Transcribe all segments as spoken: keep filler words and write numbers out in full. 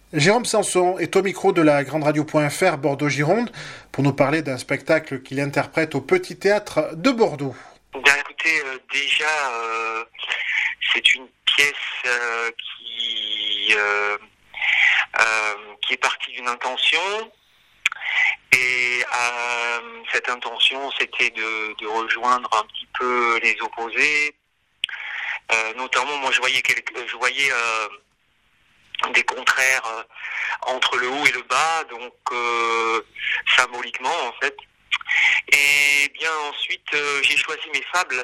Jérôme Sanson est au micro de la Grande Radio.fr Bordeaux-Gironde pour nous parler d'un spectacle qu'il interprète au Petit Théâtre de Bordeaux. Bien écoutez, euh, déjà, euh, c'est une pièce euh, qui, euh, euh, qui est partie d'une intention. Et euh, cette intention, c'était de, de rejoindre un petit peu les opposés. Euh, notamment, moi, je voyais, quelque, je voyais euh, des contraires euh, entre le haut et le bas, donc euh, symboliquement, en fait. Et bien ensuite, euh, j'ai choisi mes fables.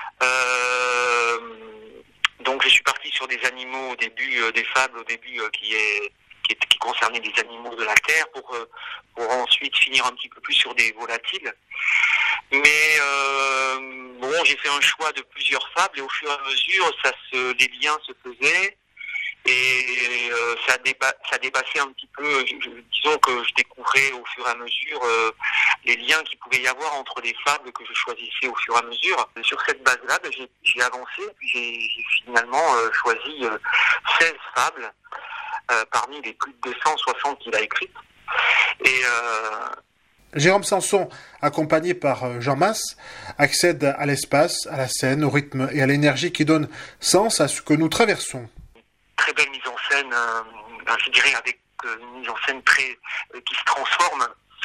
Euh, donc, je suis parti sur des animaux au début, euh, des fables au début euh, qui est qui, qui concernaient des animaux de la terre, pour euh, pour ensuite finir un petit peu plus sur des volatiles. Mais euh, bon, j'ai fait un choix de plusieurs fables et au fur et à mesure, ça se, les liens se faisaient. Et euh, ça, dépa- ça dépassait un petit peu, je, je, disons que je découvrais au fur et à mesure euh, les liens qu'il pouvait y avoir entre les fables que je choisissais au fur et à mesure. Et sur cette base-là, ben, j'ai, j'ai avancé, puis j'ai, j'ai finalement euh, choisi euh, seize fables euh, parmi les plus de deux cent soixante qu'il a écrites. Et euh, Jérôme Sanson, accompagné par Jean Masse, accède à l'espace, à la scène, au rythme et à l'énergie qui donnent sens à ce que nous traversons. Très belle mise en scène, euh, je dirais avec euh, une mise en scène très euh, qui se transforme,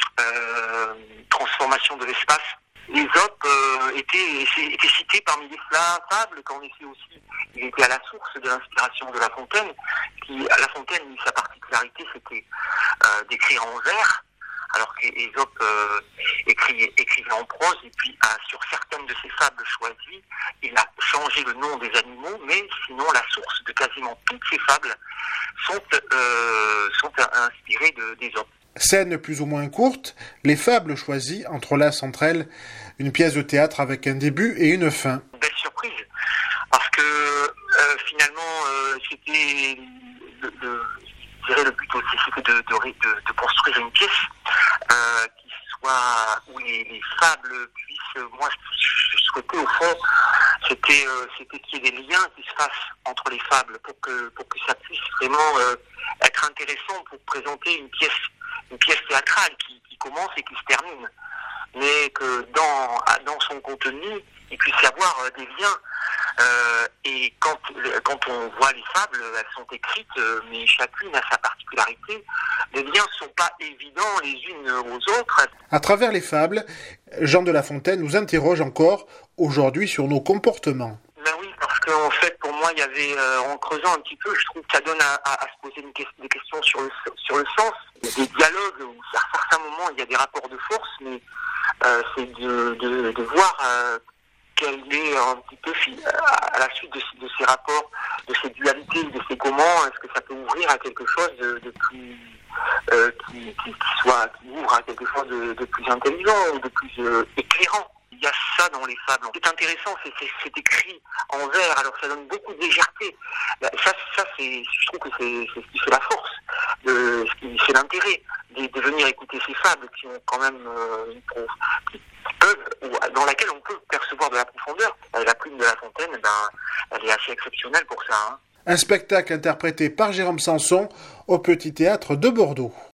euh, transformation de l'espace. Ésope euh, était, était cité parmi les fables, qu'en effet aussi il était à la source de l'inspiration de La Fontaine, qui à La Fontaine, sa particularité c'était euh, d'écrire en vers, alors qu'Ésope euh, écrivait, écrivait en prose, et puis euh, sur certaines de ses fables choisies, il a changé le nom des animaux, mais sinon la source de quasiment toutes ces fables sont, euh, sont inspirées de, d'Ésope. Scène plus ou moins courte, les fables choisies entrelacent entre elles une pièce de théâtre avec un début et une fin. Belle surprise, parce que euh, finalement euh, c'était le, le, je dirais le but aussi, c'était de, de, de, de construire une pièce euh, qui soit où les, les fables puissent, moi ce que je souhaitais au fond, c'était euh, c'était qu'il y ait des liens qui se fassent entre les fables pour que pour que ça puisse vraiment euh, être intéressant pour présenter une pièce une pièce théâtrale qui, qui commence et qui se termine, mais que dans dans son contenu il puisse y avoir des liens. Euh, et quand quand on voit les fables, elles sont écrites, mais chacune a sa particularité. Les liens ne sont pas évidents les unes aux autres. À travers les fables, Jean de La Fontaine nous interroge encore aujourd'hui sur nos comportements. Ben oui, parce qu'en fait, pour moi, il y avait, euh, en creusant un petit peu, je trouve que ça donne à, à, à se poser une question, des questions sur le, sur le sens. Il y a des dialogues où, à certains moments, il y a des rapports de force, mais euh, c'est de, de, de voir euh, quel est un petit peu, à la suite de, de ces rapports, de ces dualités, de ces comment, est-ce que ça peut ouvrir à quelque chose de, de plus... Euh, qui, qui, qui soit qui ouvre à quelque chose de, de plus intelligent ou de plus euh, éclairant. Il y a ça dans les fables. Ce qui est intéressant, c'est, c'est, c'est écrit en vers, alors ça donne beaucoup de légèreté. Ça, ça c'est, je trouve que c'est, c'est ce qui fait la force, de, ce qui fait l'intérêt de, de venir écouter ces fables qui ont quand même euh, une prof, qui peuvent, ou dans laquelle on peut percevoir de la profondeur. La plume de La Fontaine, ben, elle est assez exceptionnelle pour ça. Hein. Un spectacle interprété par Jérôme Sanson au Petit Théâtre de Bordeaux.